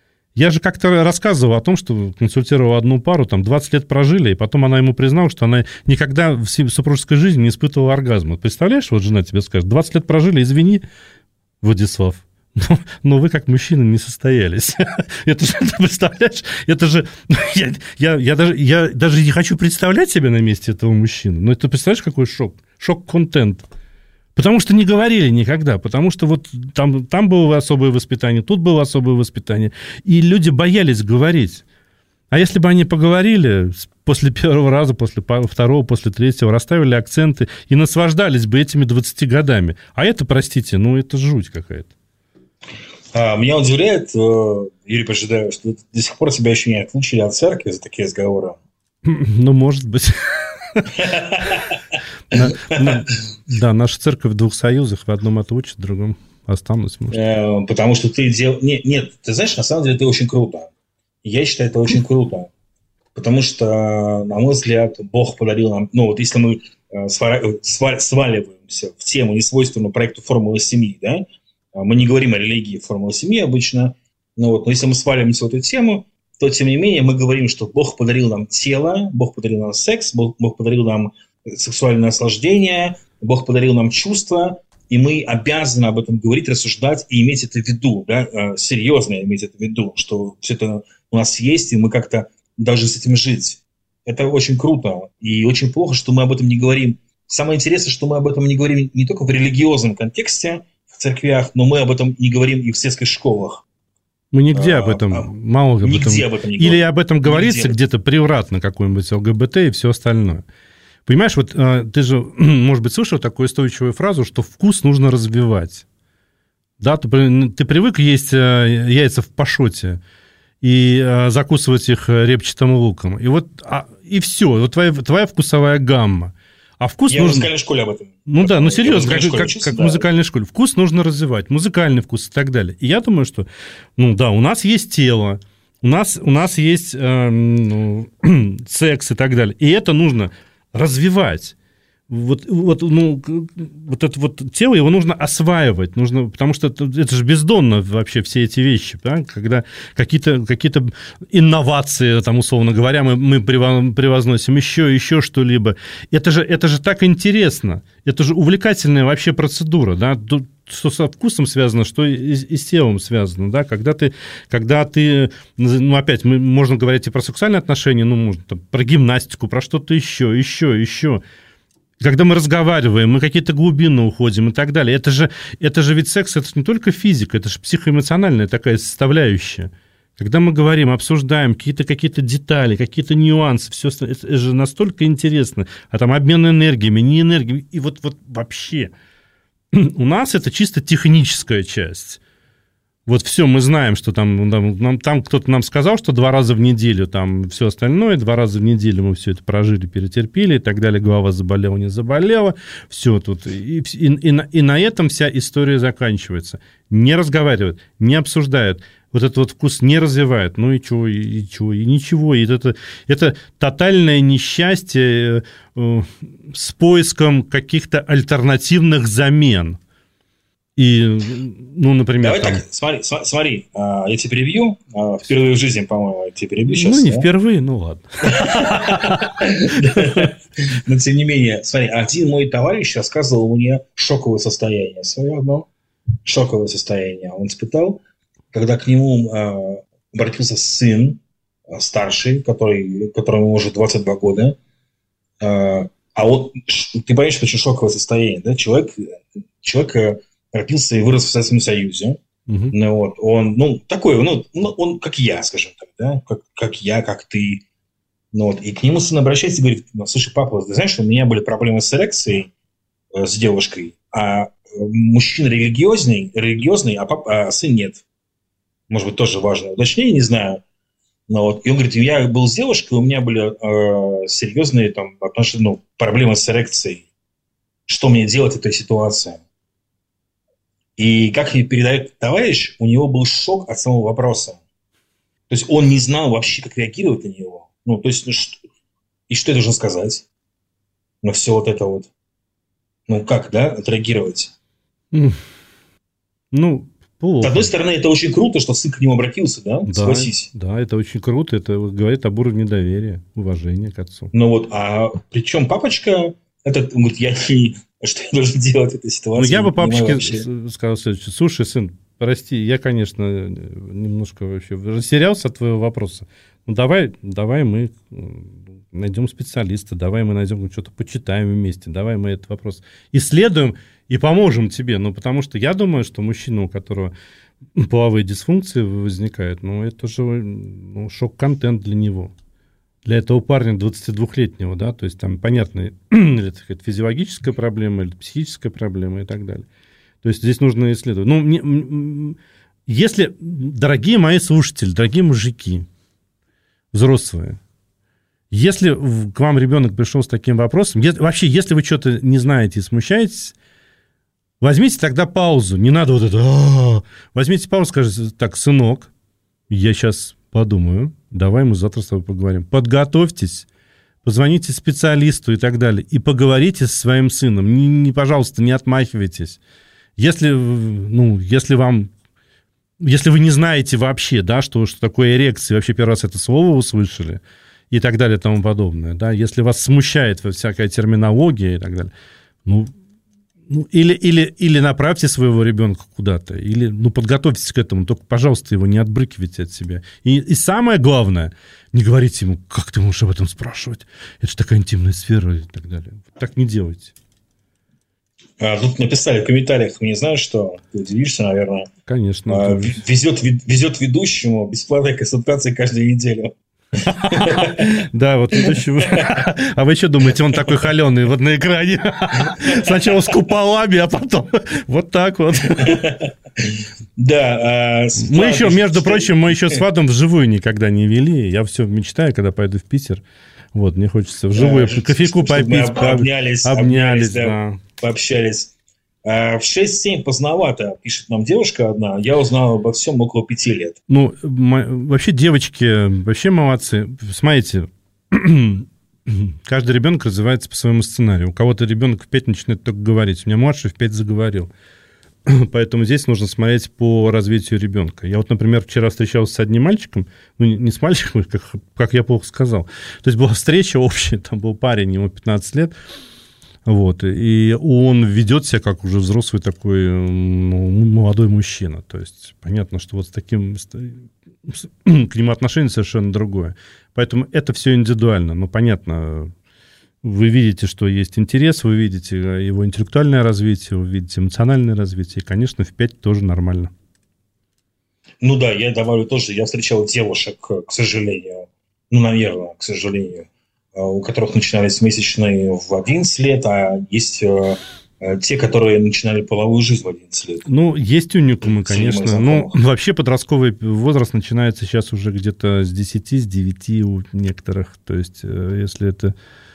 Я же как-то рассказывал о том, что консультировал одну пару, там, двадцать лет прожили, и потом она ему призналась, что она никогда в супружеской жизни не испытывала оргазма. Представляешь, вот жена тебе скажет, двадцать лет прожили, извини, Владислав, но, но вы как мужчины не состоялись. Это же, ты представляешь, это же... Я, я, я, даже, я даже не хочу представлять себя на месте этого мужчины. Но ты представляешь, какой шок? Шок-контент. Потому что не говорили никогда. Потому что вот там, там было особое воспитание, тут было особое воспитание. И люди боялись говорить. А если бы они поговорили после первого раза, после второго, после третьего, расставили акценты и наслаждались бы этими двадцатью годами. А это, простите, ну это жуть какая-то.
Меня удивляет, Юрий Пожидаев, что до сих пор тебя еще не отлучили от церкви за такие разговоры.
Ну, может быть. Да, наша церковь в двух союзах, в одном отлучат, в другом останусь.
Потому что ты делаешь... Нет, ты знаешь, на самом деле это очень круто. Я считаю, это очень круто. Потому что, на мой взгляд, Бог подарил нам... Ну, вот если мы сваливаемся в тему, несвойственную проекту «Формула семьи», да, мы не говорим о религии «Формула семьи» обычно, но, вот, но если мы свалимся в эту тему, то, тем не менее, мы говорим, что Бог подарил нам тело, Бог подарил нам секс, Бог, Бог подарил нам сексуальное наслаждение, Бог подарил нам чувства, и мы обязаны об этом говорить, рассуждать и иметь это в виду, да, серьезно иметь это в виду, что все это у нас есть, и мы как-то должны с этим жить. Это очень круто, и очень плохо, что мы об этом не говорим. Самое интересное, что мы об этом не говорим не только в религиозном контексте, в церквях, но мы об этом не говорим и в светских школах.
Мы нигде а, об этом, а, мало об
нигде
этом.
об этом не
Или
говорим.
об этом говорится нигде где-то превратно, какой-нибудь ЛГБТ и все остальное. Понимаешь, вот ты же, может быть, слышал такую устойчивую фразу, что вкус нужно развивать. Да, ты, ты привык есть яйца в пашоте и закусывать их репчатым луком. И вот, и все, вот твоя, твоя вкусовая гамма. А вкус
я
нужно...
в музыкальной школе об этом.
Ну да, ну серьезно, как, как,
учился,
как
да.
в музыкальной школе. Вкус нужно развивать, музыкальный вкус и так далее. И я думаю, что, ну да, у нас есть тело, У нас, у нас есть э, ну, секс и так далее. И это нужно развивать. Вот, вот, ну, вот это вот тело, его нужно осваивать, нужно, потому что это, это же бездонно вообще все эти вещи, да? Когда какие-то, какие-то инновации, там, условно говоря, мы, мы превозносим еще, еще что-либо. Это же, это же так интересно, это же увлекательная вообще процедура, да? Что со вкусом связано, что и, и с телом связано, да, когда ты, когда ты, ну, опять, мы, можно говорить и про сексуальные отношения, ну, можно там, про гимнастику, про что-то еще, еще, еще. Когда мы разговариваем, мы какие-то глубины уходим и так далее. Это же, это же ведь секс, это же не только физика, это же психоэмоциональная такая составляющая. Когда мы говорим, обсуждаем какие-то, какие-то детали, какие-то нюансы, все это же настолько интересно. А там обмен энергиями, не энергиями. И вот, вот вообще у нас это чисто техническая часть. Вот все, мы знаем, что там, там, там кто-то нам сказал, что два раза в неделю, там все остальное, два раза в неделю мы все это прожили, перетерпели и так далее, голова заболела, не заболела, все тут. И, и, и, на, и на этом вся история заканчивается. Не разговаривают, не обсуждают, вот этот вот вкус не развивают, ну и чего, и, и чего, и ничего. И это, это тотальное несчастье э, с поиском каких-то альтернативных замен. И, ну, например...
Давай
там...
так, смотри, смотри, я тебя перебью, впервые в жизни, по-моему, я тебя перебью сейчас.
Ну, не да? впервые, ну ладно.
Но, тем не менее, смотри, один мой товарищ рассказывал мне шоковое состояние свое одно, шоковое состояние он испытал, когда к нему обратился сын старший, который, которому уже двадцать два года, а вот, ты понимаешь, что это шоковое состояние, да, человек, человек родился и вырос в Советском Союзе. Uh-huh. Ну, вот, он, ну, такой, ну, он как я, скажем так, да, как, как я, как ты. Ну, вот, и к нему сын обращается и говорит: слушай, папа, ты знаешь, что у меня были проблемы с эрекцией, э, с девушкой, а мужчина религиозный, религиозный, а, папа, а сын нет. Может быть, тоже важное уточнение, не знаю. Ну, вот, и он говорит: я был с девушкой, у меня были э, серьезные там, отношения, ну, проблемы с эрекцией. Что мне делать в этой ситуации? И как мне передает товарищ, у него был шок от самого вопроса. То есть он не знал вообще, как реагировать на него. Ну, то есть, ну, что, и что я должен сказать? На все вот это вот. Ну, как, да, отреагировать?
Ну, плохо.
С одной стороны, это очень круто, что сын к нему обратился, да?
Да,
согласись.
Да, это очень круто. Это говорит об уровне доверия, уважения к отцу.
Ну вот, а причем папочка, этот, он говорит, я не... Что я должен делать в этой ситуации?
Ну, я бы папочке сказал следующее. Слушай, сын, прости, я, конечно, немножко вообще растерялся от твоего вопроса. Ну, давай, давай мы найдем специалиста, давай мы найдем что-то, почитаем вместе, давай мы этот вопрос исследуем и поможем тебе. Ну, потому что я думаю, что мужчина, у которого половые дисфункции возникают, ну, это же ну, шок-контент для него. Для этого парня двадцатидвухлетнего, да, то есть там, понятно, это физиологическая проблема или психическая проблема и так далее. То есть здесь нужно исследовать. Ну, мне, если, дорогие мои слушатели, дорогие мужики, взрослые, если к вам ребенок пришел с таким вопросом, если, вообще, если вы что-то не знаете и смущаетесь, возьмите тогда паузу, не надо вот это, а-а-а. Возьмите паузу, скажите: так, сынок, я сейчас подумаю, давай мы завтра с тобой поговорим. Подготовьтесь, позвоните специалисту и так далее, и поговорите со своим сыном. Не, не, пожалуйста, не отмахивайтесь. Если, ну, если вам, если вы не знаете вообще, да, что, что такое эрекция, вообще первый раз это слово услышали, и так далее, и тому подобное, да, если вас смущает всякая терминология и так далее, ну, Ну, или, или, или направьте своего ребенка куда-то, или ну, подготовьтесь к этому, только, пожалуйста, его не отбрыкивайте от себя. И, и самое главное, не говорите ему: как ты можешь об этом спрашивать, это же такая интимная сфера и так далее. Так не делайте.
А, тут написали в комментариях, не знаю, что, ты удивишься, наверное.
Конечно.
А, везет, везет ведущему бесплатные консультации каждую неделю.
Да, вот ведущий. А вы что думаете, он такой холеный вот на экране? Сначала с куполами, а потом вот так вот.
Да.
Мы еще, между прочим, мы еще с Вадом вживую никогда не вели. Я все мечтаю, когда пойду в Питер. Вот, мне хочется вживую кофейку попить.
Обнялись.
Обнялись, да.
Пообщались. В шесть-семь поздновато, пишет нам девушка одна. Я узнал обо всем около пяти лет.
Ну, вообще девочки вообще молодцы. Смотрите, каждый ребенок развивается по своему сценарию. У кого-то ребенок в пять начинает только говорить. У меня младший в пять заговорил. Поэтому здесь нужно смотреть по развитию ребенка. Я вот, например, вчера встречался с одним мальчиком, ну, не с мальчиком, как, как я плохо сказал. То есть была встреча общая, там был парень, ему пятнадцать лет, вот, и он ведет себя как уже взрослый такой, ну, молодой мужчина. То есть понятно, что вот с таким с, к нему отношение совершенно другое. Поэтому это все индивидуально. Ну, понятно, вы видите, что есть интерес, вы видите его интеллектуальное развитие, вы видите эмоциональное развитие. И, конечно, в пять тоже нормально.
Ну да, я добавлю тоже, я встречал девушек, к сожалению, ну, наверное, к сожалению, у которых начинались месячные в одиннадцать лет, а есть э, те, которые начинали половую жизнь в одиннадцать лет.
Ну, есть уникумы, конечно. Ну, вообще подростковый возраст начинается сейчас уже где-то с десяти, с девяти у некоторых. То есть, если это...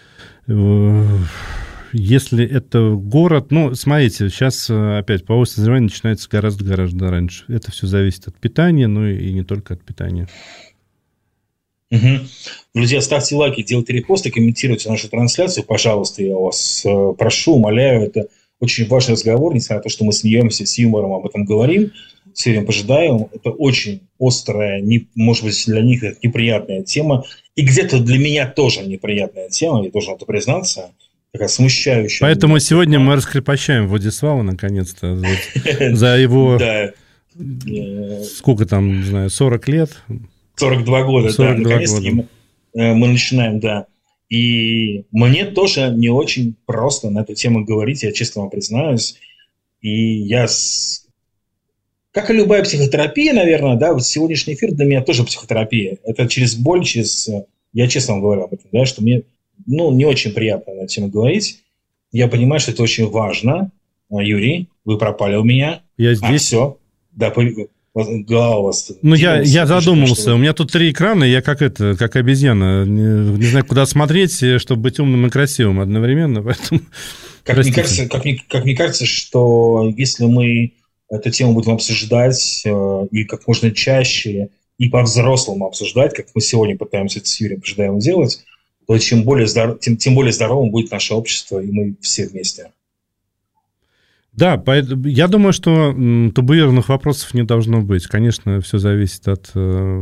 Если это город... Ну, смотрите, сейчас опять половое созревание начинается гораздо-гораздо раньше. Это все зависит от питания, но и не только от питания.
Угу. Друзья, ставьте лайки, делайте репосты, комментируйте нашу трансляцию, пожалуйста, я вас э, прошу, умоляю, это очень важный разговор, несмотря на то, что мы смеемся, с юмором об этом говорим, с верим пожидаем, это очень острая, не, может быть, для них это неприятная тема, и где-то для меня тоже неприятная тема, я должен это признаться, такая смущающая.
Поэтому меня. Сегодня мы раскрепощаем Владислава, наконец-то, за его, сколько там, не знаю, сорок лет...
сорок два года,
сорок два
да, наконец-таки мы, мы начинаем, да. И мне тоже не очень просто на эту тему говорить, я честно вам признаюсь. И я, с... как и любая психотерапия, наверное, да, вот сегодняшний эфир для меня тоже психотерапия. Это через боль, через... Я честно вам говорю об этом, да, что мне, ну, не очень приятно на эту тему говорить. Я понимаю, что это очень важно. Юрий, вы пропали у меня.
Я здесь.
А, все. Да, по... Голова у вас.
Ну, я, я задумался. Что... У меня тут три экрана, я как это, как обезьяна. Не, не знаю, куда смотреть, чтобы быть умным и красивым одновременно. Поэтому...
Как, мне кажется, как, мне, как мне кажется, что если мы эту тему будем обсуждать э, и как можно чаще, и по-взрослому обсуждать, как мы сегодня пытаемся это с Юрием Пожидаевым делать, то чем более, здоров... тем, тем более здоровым будет наше общество, и мы все вместе.
Да, я думаю, что табуированных вопросов не должно быть. Конечно, все зависит от,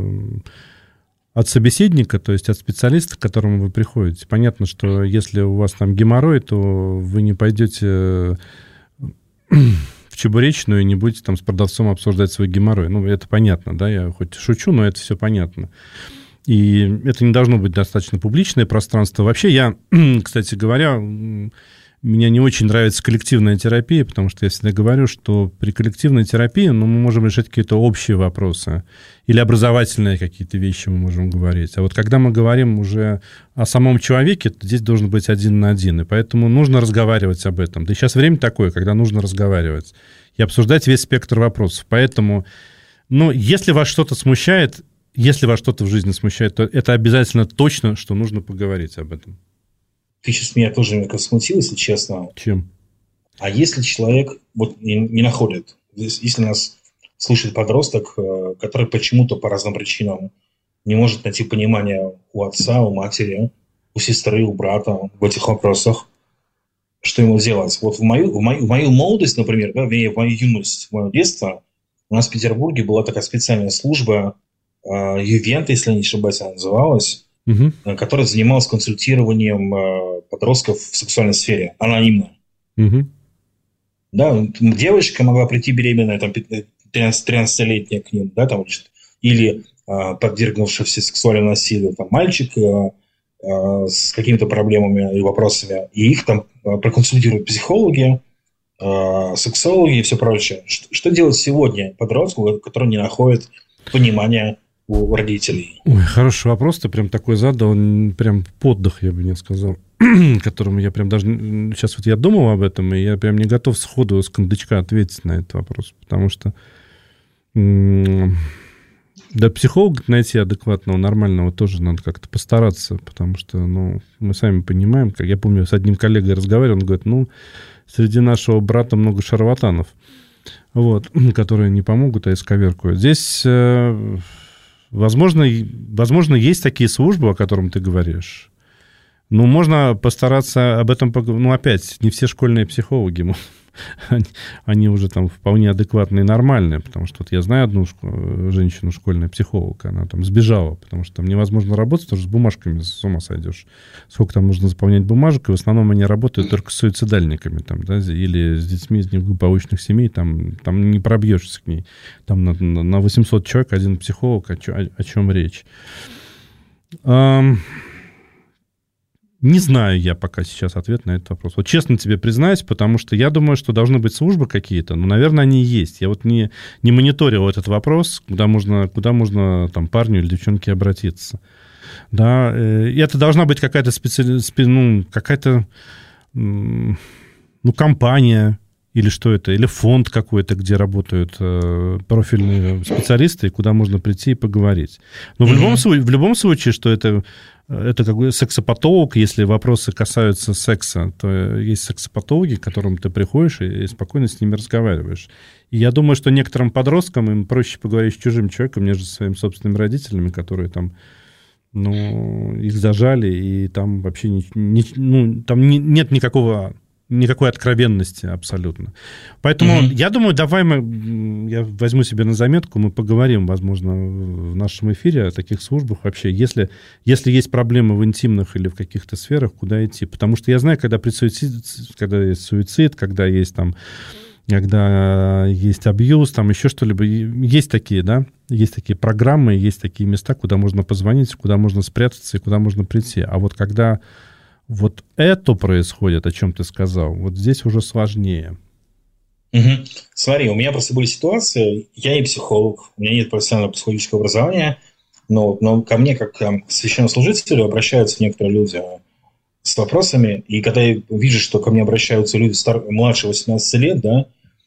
от собеседника, то есть от специалиста, к которому вы приходите. Понятно, что если у вас там геморрой, то вы не пойдете в чебуречную и не будете там с продавцом обсуждать свой геморрой. Ну, это понятно, да, я хоть шучу, но это все понятно. И это не должно быть достаточно публичное пространство. Вообще я, кстати говоря... Мне не очень нравится коллективная терапия, потому что я всегда говорю, что при коллективной терапии ну, мы можем решать какие-то общие вопросы или образовательные какие-то вещи мы можем говорить. А вот когда мы говорим уже о самом человеке, то здесь должен быть один на один. И поэтому нужно разговаривать об этом. Да и сейчас время такое, когда нужно разговаривать и обсуждать весь спектр вопросов. Поэтому, ну, если вас что-то смущает, если вас что-то в жизни смущает, то это обязательно точно, что нужно поговорить об этом.
Ты сейчас меня тоже немного смутил, если честно.
Чем?
А если человек вот не, не находит, если нас слушает подросток, который почему-то по разным причинам не может найти понимания у отца, у матери, у сестры, у брата в этих вопросах, что ему делать? Вот в мою, в мою, в мою молодость, например, да, в мою юность, в мое детство, у нас в Петербурге была такая специальная служба, Ювент, если я не ошибаюсь, она называлась, угу. которая занималась консультированием э, подростков в сексуальной сфере, анонимно. Угу. Да, девочка могла прийти беременная, там, тринадцатилетняя к ним, да, там, или э, подвергнувшийся сексуальному насилию там, мальчик э, э, с какими-то проблемами и вопросами, и их там э, проконсультируют психологи, э, сексологи и все прочее. Что, что делать сегодня подростку, который не находит понимания у родителей?
Ой, хороший вопрос, ты прям такой задал, прям поддых, я бы не сказал, которому я прям даже... Сейчас вот я думал об этом, и я прям не готов сходу с кондачка ответить на этот вопрос, потому что... Да, психолога найти адекватного, нормального тоже надо как-то постараться, потому что, ну, мы сами понимаем, как я помню, с одним коллегой разговаривал, он говорит, ну, среди нашего брата много шарлатанов, вот, которые не помогут, а исковеркают. Здесь, возможно, возможно, есть такие службы, о которых ты говоришь. Ну, можно постараться об этом поговорить. Ну, опять, не все школьные психологи, они, они уже там вполне адекватные и нормальные, потому что вот я знаю одну шко- женщину, школьная психолог, она там сбежала, потому что там невозможно работать, потому что с бумажками с ума сойдешь. Сколько там нужно заполнять бумажек, и в основном они работают только с суицидальниками, там, да, или с детьми из неблагополучных семей, там, там не пробьешься к ней. Там на, на восемьсот человек один психолог, о, чё, о, о чем речь. Не знаю я пока сейчас ответ на этот вопрос. Вот честно тебе признаюсь, потому что я думаю, что должны быть службы какие-то, но, наверное, они и есть. Я вот не, не мониторил этот вопрос, куда можно, куда можно там, парню или девчонке обратиться. Да, и это должна быть какая-то специаль... ну, какая-то ну, компания, или что это, или фонд какой-то, где работают э, профильные специалисты, и куда можно прийти и поговорить. Но mm-hmm. в, любом, в любом случае, что это, это как бы сексопатолог, если вопросы касаются секса, то есть сексопатологи, к которым ты приходишь и, и спокойно с ними разговариваешь. И я думаю, что некоторым подросткам им проще поговорить с чужим человеком, нежели с своими собственными родителями, которые там, ну, их зажали, и там вообще не, не, ну, там не, нет никакого... Никакой откровенности абсолютно. Поэтому mm-hmm. я думаю, давай мы, я возьму себе на заметку, мы поговорим, возможно, в нашем эфире о таких службах вообще, если, если есть проблемы в интимных или в каких-то сферах, куда идти. Потому что я знаю, когда, при суицид, когда есть суицид, когда есть там, когда есть абьюз, там еще что-либо, есть такие, да, есть такие программы, есть такие места, куда можно позвонить, куда можно спрятаться и куда можно прийти. А вот когда вот это происходит, о чем ты сказал, вот здесь уже сложнее.
Угу. Смотри, у меня просто были ситуации, я не психолог, у меня нет профессионального психологического образования, но, но ко мне, как к священнослужителю, обращаются некоторые люди с вопросами, и когда я вижу, что ко мне обращаются люди стар... младше восемнадцати лет, да,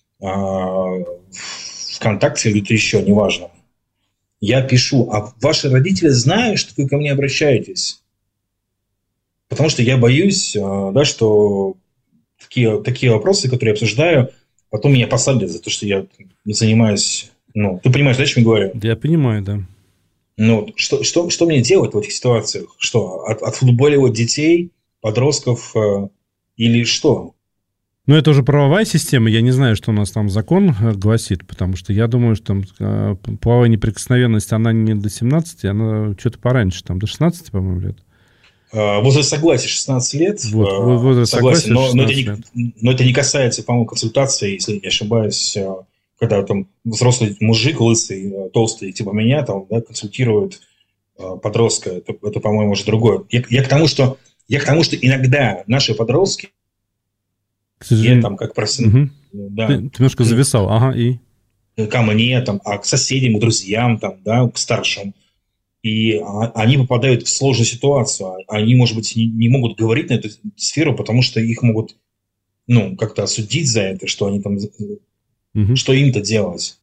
ВКонтакте или где-то еще, неважно, я пишу: а ваши родители знают, что вы ко мне обращаетесь? Потому что я боюсь, да, что такие, такие вопросы, которые я обсуждаю, потом меня посадят за то, что я не занимаюсь... Ну, ты понимаешь, да, о чем я говорю?
Я понимаю, да.
Ну, что, что, что мне делать в этих ситуациях? Что, от, отфутболивать детей, подростков э, или что?
Ну, это уже правовая система. Я не знаю, что у нас там закон гласит, потому что я думаю, что там э, половая неприкосновенность, она не до семнадцати, она что-то пораньше, там до шестнадцати, по-моему, лет.
Возраст согласия шестнадцать лет.
Вот, возраст
согласен, но, но, это не,
лет.
но это не касается, по-моему, консультации, если я не ошибаюсь, когда там взрослый мужик лысый, толстый, типа меня, там, да, консультирует подростка. Это, это, по-моему, уже другое. Я, я, к тому, что, я к тому, что иногда наши подростки,
к сожалению,
я там как профессионал,
угу.
да,
ты, ты немножко зависал, ага, и?
Ко мне, там, а к соседям, к друзьям, там, да, к старшим. И они попадают в сложную ситуацию. Они, может быть, не, не могут говорить на эту сферу, потому что их могут, ну, как-то осудить за это, что они там, угу. что им-то делать.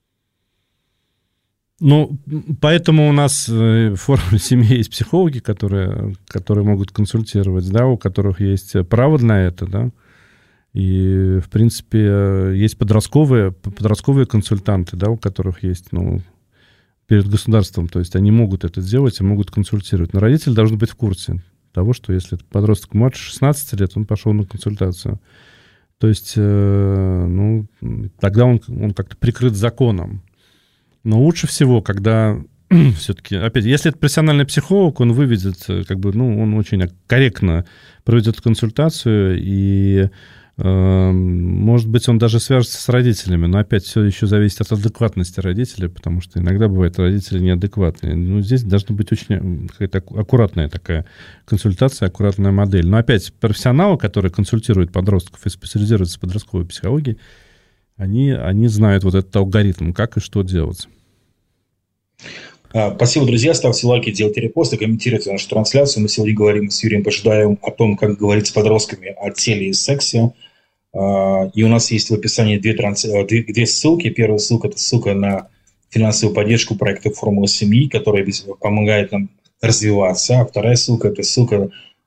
Ну, поэтому у нас в форме семьи есть психологи, которые, которые могут консультировать, да, у которых есть право на это, да. И, в принципе, есть подростковые, подростковые консультанты, да, у которых есть, ну, перед государством, то есть они могут это сделать и могут консультировать. Но родители должны быть в курсе того, что если подросток младше шестнадцати лет, он пошел на консультацию. То есть, э, ну, тогда он, он как-то прикрыт законом. Но лучше всего, когда все-таки, опять, если это профессиональный психолог, он выведет, как бы, ну, он очень корректно проведет консультацию и... Может быть, он даже свяжется с родителями, но опять все еще зависит от адекватности родителей, потому что иногда бывают родители неадекватные. Ну, здесь должна быть очень какая-то аккуратная такая консультация, аккуратная модель. Но опять профессионалы, которые консультируют подростков и специализируются в подростковой психологии, они, они знают вот этот алгоритм, как и что делать.
Спасибо, друзья. Ставьте лайки, делайте репосты, комментируйте нашу трансляцию. Мы сегодня говорим с Юрием Пожидаевым о том, как говорить с подростками о теле и сексе. И у нас есть в описании две, транс... две, две ссылки. Первая ссылка – это ссылка на финансовую поддержку проекта «Формула семьи», которая помогает нам развиваться. А вторая ссылка – это ссылка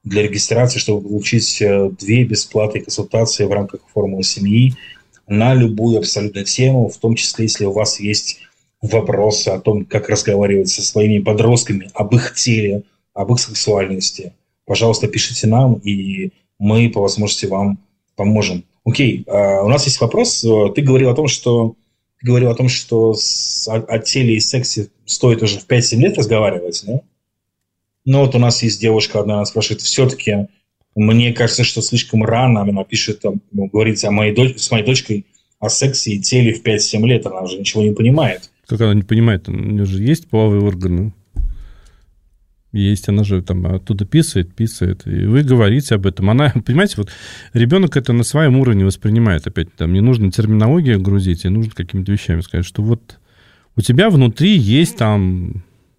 для регистрации, чтобы получить две бесплатные консультации в рамках формулы семьи на любую абсолютно тему, в том числе, если у вас есть вопросы о том, как разговаривать со своими подростками об их теле, об их сексуальности. Пожалуйста, пишите нам, и мы по возможности вам поможем. Окей, у нас есть вопрос. Ты говорил о том, что ты говорил о том, что с, о, о теле и сексе стоит уже в пять-семь лет разговаривать, да? Ну вот у нас есть девушка одна, она спрашивает, все-таки мне кажется, что слишком рано она пишет, там, говорит о моей дочь, с моей дочкой о сексе и теле в пять-семь лет, она уже ничего не понимает.
Как она не понимает? У нее же есть половые органы. Есть, она же там оттуда писает, писает. И вы говорите об этом. Она, понимаете, вот ребенок это на своем уровне воспринимает. Опять там не нужно терминологию грузить, и нужно какими-то вещами сказать, что вот у тебя внутри есть там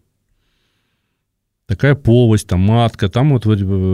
такая полость, там матка, там вот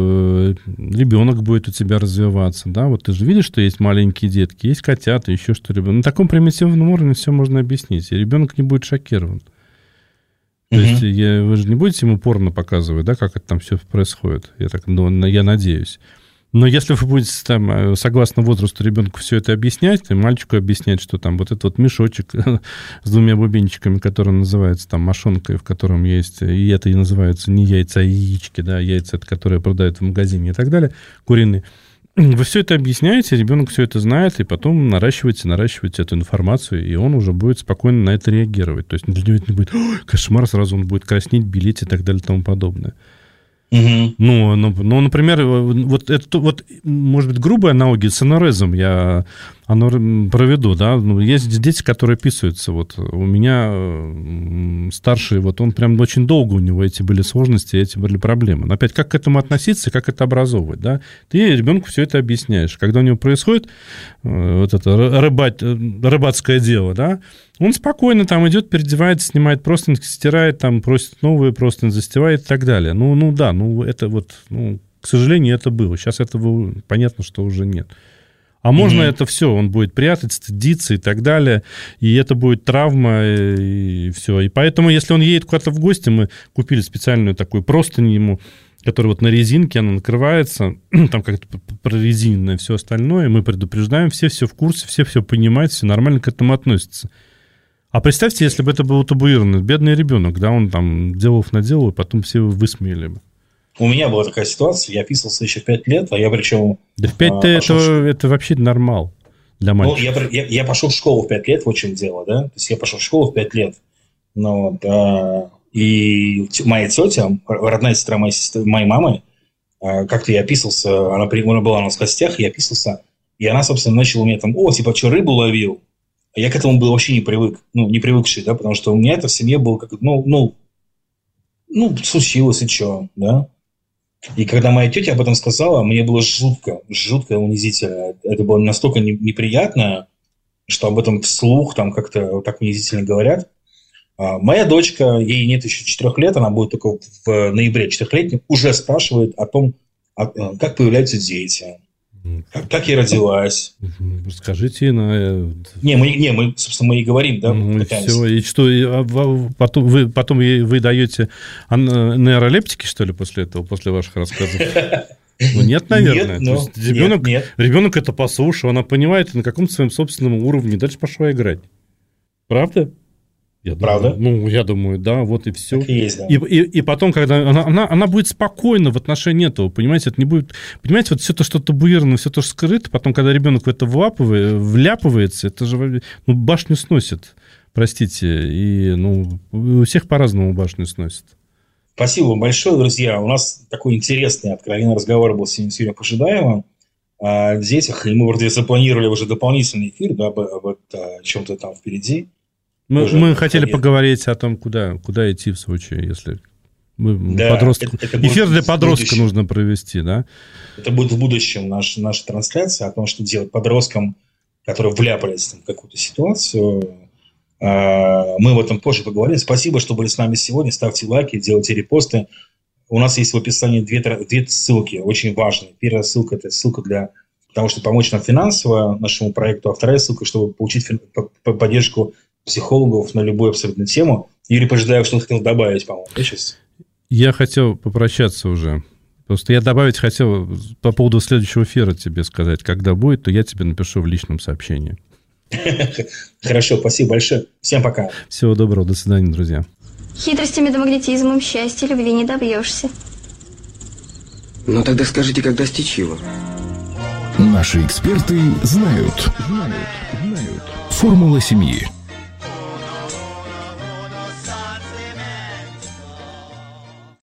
ребенок будет у тебя развиваться, да, вот ты же видишь, что есть маленькие детки, есть котята, еще что-либо. На таком примитивном уровне все можно объяснить, и ребенок не будет шокирован. То mm-hmm. есть я, вы же не будете ему порно показывать, да, как это там все происходит, я так, ну, я надеюсь. Но если вы будете там, согласно возрасту ребенку все это объяснять, и мальчику объяснять, что там вот этот вот мешочек с двумя бубенчиками, который называется там мошонкой, в котором есть, и это и называется не яйца, а яички, да, яйца, это, которые продают в магазине и так далее, куриные. Вы все это объясняете, ребенок все это знает, и потом наращиваете, наращиваете эту информацию, и он уже будет спокойно на это реагировать. То есть для него это не будет кошмар, сразу он будет краснеть, белеть и так далее и тому подобное. Угу. Ну, ну, ну, например, вот это, вот, может быть, грубая аналогия с анорезом я проведу, да, ну, есть дети, которые писаются, вот, у меня старший, вот, он прям очень долго у него эти были сложности, эти были проблемы, но опять, как к этому относиться, как это образовывать, да, ты ребенку все это объясняешь, когда у него происходит вот это рыбать, рыбацкое дело, да, он спокойно там идет, переодевается, снимает простынь, стирает, там, просит новые простынь, застевает и так далее. Ну, ну да, ну это вот, ну, к сожалению, это было. Сейчас этого понятно, что уже нет. А можно mm-hmm. это все, он будет прятать, стыдиться и так далее, и это будет травма, и, и все. И поэтому, если он едет куда-то в гости, мы купили специальную такую простынь ему, которая вот на резинке, она накрывается, там как-то прорезиненное все остальное, мы предупреждаем, все все в курсе, все все понимают, все нормально к этому относятся. А представьте, если бы это было табуировано, бедный ребенок, да, он там делов наделал, и потом все высмеяли бы.
У меня была такая ситуация, я писался еще в пять лет, а я причем...
Да в пять-то а, это, в... это вообще нормал для мальчика.
Ну, я, я, я пошел в школу в пять лет, вот в чем дело, да, то есть я пошел в школу в пять лет, ну, вот, а, и моя тетя, родная сестра моей, сестры, моей мамы, а, как-то я писался, она, она была у нас в гостях, я писался, и она, собственно, начала мне там, о, типа, что, рыбу ловил? Я к этому был вообще не привык, ну, не привыкший, да, потому что у меня это в семье было как, ну, ну, ну, случилось и что, да. И когда моя тетя об этом сказала, мне было жутко, жутко унизительно. Это было настолько неприятно, что об этом вслух там как-то так унизительно говорят. А моя дочка, ей нет еще четырех лет, она будет только в ноябре четырехлетней, уже спрашивает о том, как появляются дети. Как, как я родилась?
Скажите на...
Не, мы, не, мы, собственно, мы и говорим, да?
Ну, и все. И что, и, а, потом, вы, потом вы даете нейролептики, что ли, после этого, после ваших рассказов? Ну, нет, наверное.
Нет, но...
ребенок,
нет, нет.
ребенок это послушал, она понимает на каком-то своем собственном уровне, дальше пошла играть. Правда? Я
Правда?
Думаю, ну, я думаю, да, вот и все.
Так и есть, да.
И, и, и потом, когда она, она, она будет спокойна в отношении этого, понимаете, это не будет... Понимаете, вот все то, что табуировано, все то, что скрыто, потом, когда ребенок в это влапывает, вляпывается, это же ну, башню сносит, простите, и ну, у всех по-разному башню сносит.
Спасибо вам большое, друзья. У нас такой интересный, откровенный разговор был сегодня по Жидаеву о детях, и мы вроде запланировали уже дополнительный эфир, да, об, об, об чем-то там впереди.
Мы, мы хотели нет. поговорить о том, куда, куда идти в случае, если мы
да,
подростку...
это, это
эфир для подростка нужно провести, да?
Это будет в будущем наш, наша трансляция о том, что делать подросткам, которые вляпались в какую-то ситуацию. Мы об этом позже поговорим. Спасибо, что были с нами сегодня. Ставьте лайки, делайте репосты. У нас есть в описании две, две ссылки, очень важные. Первая ссылка – это ссылка для того, чтобы помочь нам финансово нашему проекту, а вторая ссылка, чтобы получить поддержку психологов на любую абсолютно тему. Юрий Пожидаев что-то хотел добавить, по-моему, да, сейчас?
Я хотел попрощаться уже, Просто я добавить хотел по поводу следующего эфира тебе сказать, когда будет, то я тебе напишу в личном сообщении.
Хорошо, спасибо большое. Всем пока.
Всего доброго, до свидания, друзья.
Хитростями да магнетизмом счастья любви не добьешься.
Ну тогда скажите, как достичь его?
Наши эксперты знают. Знают. Знают. Формула семьи.